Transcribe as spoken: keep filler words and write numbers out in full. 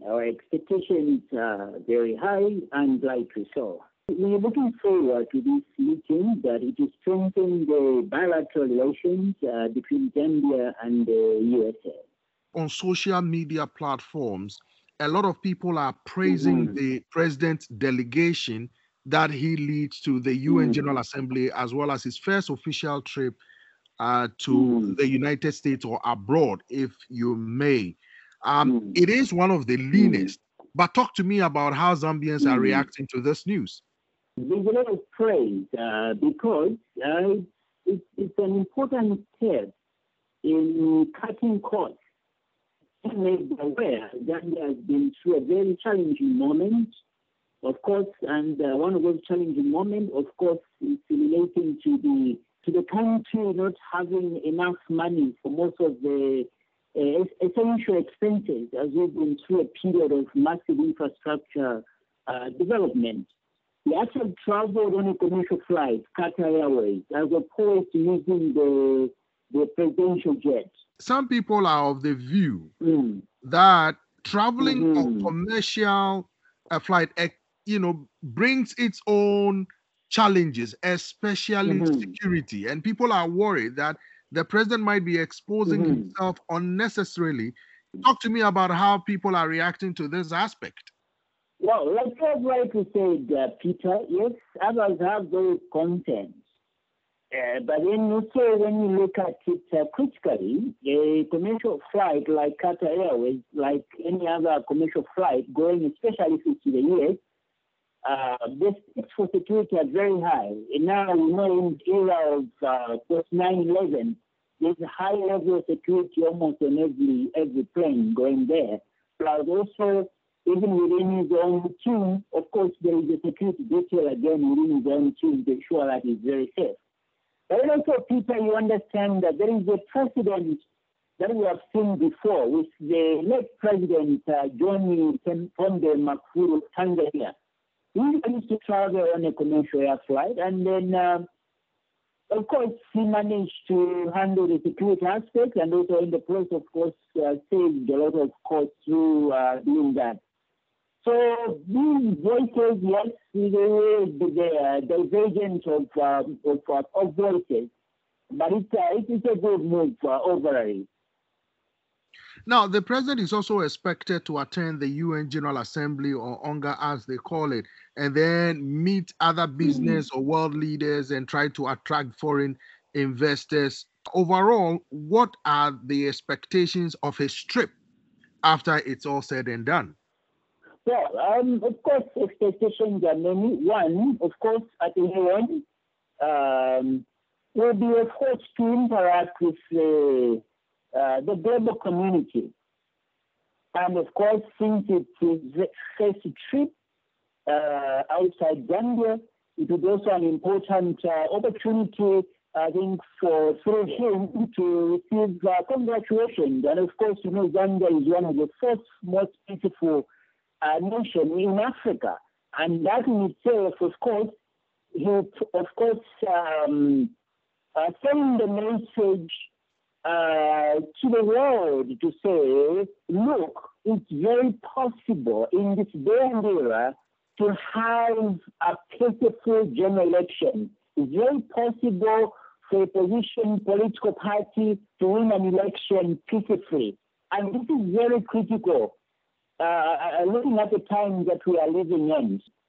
Our expectations are very high and rightly so. We are looking forward to this meeting that it will strengthen the bilateral relations uh, between Zambia and the U S A. On social media platforms, a lot of people are praising Mm-hmm. the president's delegation that he leads to the U N Mm-hmm. General Assembly, as well as his first official trip uh, to Mm-hmm. the United States or abroad, if you may. Um, it is one of the Mm-hmm. leanest. But talk to me about how Zambians are Mm-hmm. reacting to this news. There's a lot of praise uh, because uh, it's, it's an important step in cutting costs. Made aware Zambia has been through a very challenging moment, of course, and uh, one of those challenging moments, of course, is relating to the to the country not having enough money for most of the uh, essential expenses, as we've been through a period of massive infrastructure uh, development. We actually traveled on a commercial flight, Qatar Airways, as opposed to using the the presidential jet. Some people are of the view Mm. that traveling on Mm-hmm. commercial uh, flight, eh, you know, brings its own challenges, especially Mm-hmm. security. And people are worried that the president might be exposing Mm-hmm. himself unnecessarily. Talk to me about how people are reacting to this aspect. Well, like I've rightly said, uh, Peter, yes, others have those contents. Uh, but then also when you look at it uh, critically, a commercial flight like Qatar Airways, like any other commercial flight going especially to the U S, uh, the stakes for security are very high. And now we know in the era of uh, post nine eleven, there's a high level of security almost on every every plane going there. Plus also, even within his own team, of course, there is a security detail again within his own team to ensure that he's very safe. But also, Peter, you understand that there is a precedent that we have seen before with the late President uh, John Pombe Magufuli of Tanzania. He used to travel on a commercial air flight, and then, uh, of course, he managed to handle the security aspect, and also in the process, of course, uh, saved a lot of costs through uh, doing that. So these voices, yes, the, the, the divergence of, uh, of, uh, of voices, but it's, uh, it's a good move uh, overall. Now, the president is also expected to attend the U N General Assembly, or UNGA as they call it, and then meet other Mm. business or world leaders and try to attract foreign investors. Overall, what are the expectations of his trip after it's all said and done? Well, um, of course, expectations are many. One, of course, at the U N, um, will be, of course, to interact with uh, uh, the global community. And of course, since it's his first trip uh, outside Zambia, it is also an important uh, opportunity, I think, for through him to receive uh, congratulations. And of course, you know, Zambia is one of the first most beautiful uh, nations in Africa. And that in itself, of course, he, of course, um, uh, send the message uh, to the world to say, look, it's very possible in this day and era to have a peaceful general election. It's very possible for a position political party to win an election peacefully. And this is very critical, uh, looking at the time that we are living in.